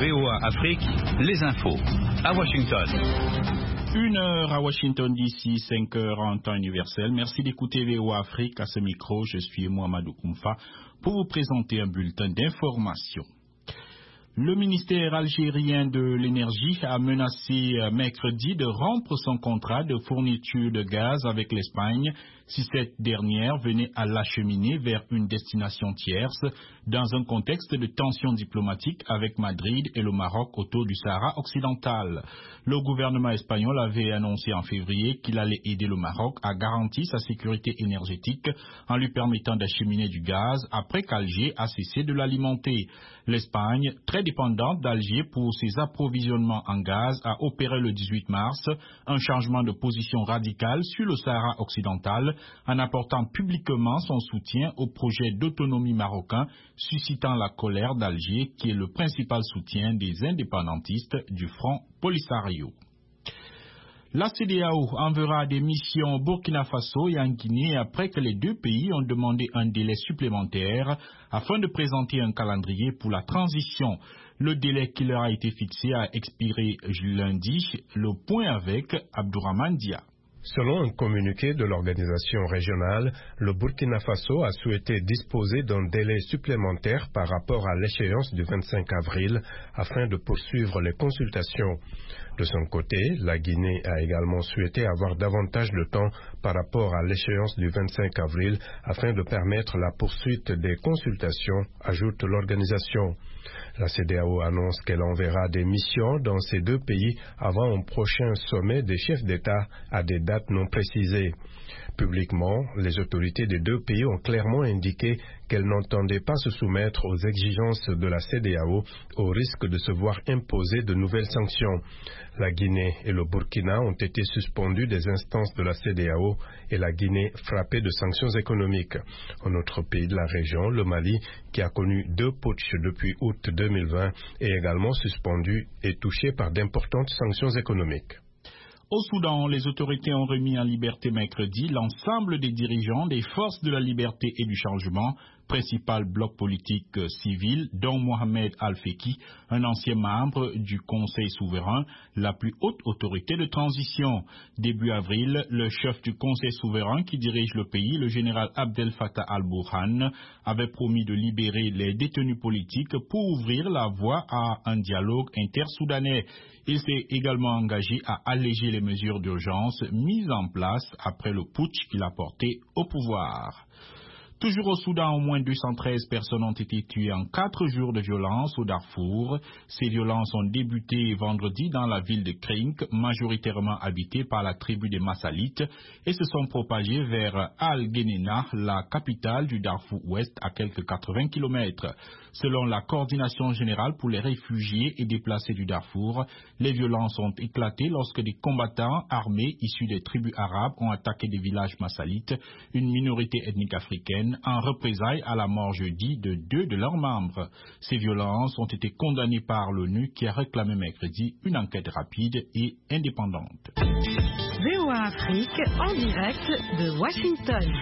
VOA Afrique, les infos. À Washington. 1h à Washington DC, 5h en temps universel. Merci d'écouter VOA Afrique. À ce micro, je suis Mohamedou Koumfa pour vous présenter un bulletin d'information. Le ministère algérien de l'énergie a menacé mercredi de rompre son contrat de fourniture de gaz avec l'Espagne si cette dernière venait à l'acheminer vers une destination tierce dans un contexte de tensions diplomatiques avec Madrid et le Maroc autour du Sahara occidental. Le gouvernement espagnol avait annoncé en février qu'il allait aider le Maroc à garantir sa sécurité énergétique en lui permettant d'acheminer du gaz après qu'Alger a cessé de l'alimenter. L'Espagne, très dépendante d'Alger pour ses approvisionnements en gaz, a opéré le 18 mars un changement de position radical sur le Sahara occidental en apportant publiquement son soutien au projet d'autonomie marocain, suscitant la colère d'Alger qui est le principal soutien des indépendantistes du Front Polisario. La CEDEAO enverra des missions au Burkina Faso et en Guinée après que les deux pays ont demandé un délai supplémentaire afin de présenter un calendrier pour la transition. Le délai qui leur a été fixé a expiré lundi. Le point avec Abdourahmane Dia. Selon un communiqué de l'organisation régionale, le Burkina Faso a souhaité disposer d'un délai supplémentaire par rapport à l'échéance du 25 avril afin de poursuivre les consultations. De son côté, la Guinée a également souhaité avoir davantage de temps par rapport à l'échéance du 25 avril afin de permettre la poursuite des consultations, ajoute l'organisation. La CEDEAO annonce qu'elle enverra des missions dans ces deux pays avant un prochain sommet des chefs d'État à des dates non précisées. Publiquement, les autorités des deux pays ont clairement indiqué qu'elles n'entendaient pas se soumettre aux exigences de la CEDEAO au risque de se voir imposer de nouvelles sanctions. La Guinée et le Burkina ont été suspendus des instances de la CEDEAO et la Guinée frappée de sanctions économiques. Un autre pays de la région, le Mali, qui a connu 2 putschs depuis août 2020, est également suspendu et touché par d'importantes sanctions économiques. Au Soudan, les autorités ont remis en liberté mercredi l'ensemble des dirigeants des forces de la liberté et du changement, principal bloc politique civil, dont Mohamed Al-Feki, un ancien membre du Conseil souverain, la plus haute autorité de transition. Début avril, le chef du Conseil souverain qui dirige le pays, le général Abdel Fattah al-Burhan, avait promis de libérer les détenus politiques pour ouvrir la voie à un dialogue intersoudanais. Il s'est également engagé à alléger les mesures d'urgence mises en place après le putsch qu'il a porté au pouvoir. Toujours au Soudan, au moins 213 personnes ont été tuées en 4 jours de violence au Darfour. Ces violences ont débuté vendredi dans la ville de Krink, majoritairement habitée par la tribu des Massalites, et se sont propagées vers Al-Guénéna, la capitale du Darfour Ouest, à quelques 80 km. Selon la coordination générale pour les réfugiés et déplacés du Darfour, les violences ont éclaté lorsque des combattants armés issus des tribus arabes ont attaqué des villages massalites, une minorité ethnique africaine, en représailles à la mort jeudi de 2 de leurs membres. Ces violences ont été condamnées par l'ONU qui a réclamé mercredi une enquête rapide et indépendante. VOA Afrique en direct de Washington.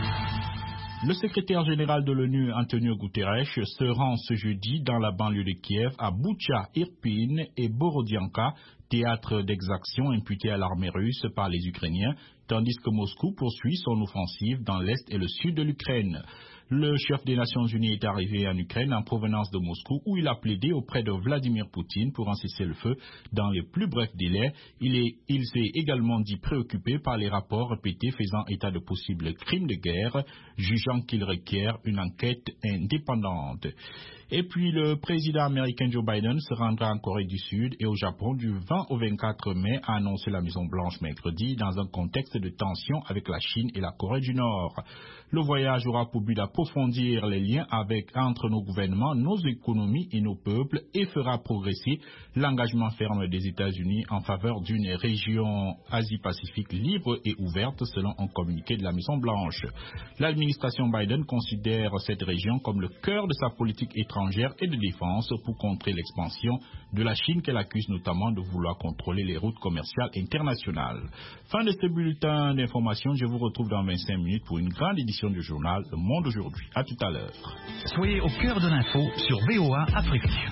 Le secrétaire général de l'ONU, Antonio Guterres, se rend ce jeudi dans la banlieue de Kiev à Boutcha, Irpin et Borodianka, théâtre d'exactions imputées à l'armée russe par les Ukrainiens, tandis que Moscou poursuit son offensive dans l'est et le sud de l'Ukraine. Le chef des Nations Unies est arrivé en Ukraine en provenance de Moscou où il a plaidé auprès de Vladimir Poutine pour un cessez-le-feu dans les plus brefs délais. Il s'est également dit préoccupé par les rapports répétés faisant état de possibles crimes de guerre, jugeant qu'il requiert une enquête indépendante. Et puis le président américain Joe Biden se rendra en Corée du Sud et au Japon du 20 au 24 mai, a annoncé la Maison-Blanche mercredi, dans un contexte de tension avec la Chine et la Corée du Nord. Le voyage aura pour but d'approfondir les liens entre nos gouvernements, nos économies et nos peuples et fera progresser l'engagement ferme des États-Unis en faveur d'une région Asie-Pacifique libre et ouverte, selon un communiqué de la Maison-Blanche. L'administration Biden considère cette région comme le cœur de sa politique étrangère et de défense pour contrer l'expansion de la Chine qu'elle accuse notamment de vouloir contrôler les routes commerciales internationales. Fin de ce bulletin d'information, je vous retrouve dans 25 minutes pour une grande édition du journal Le Monde aujourd'hui. À tout à l'heure. Soyez au cœur de l'info sur VOA Afrique.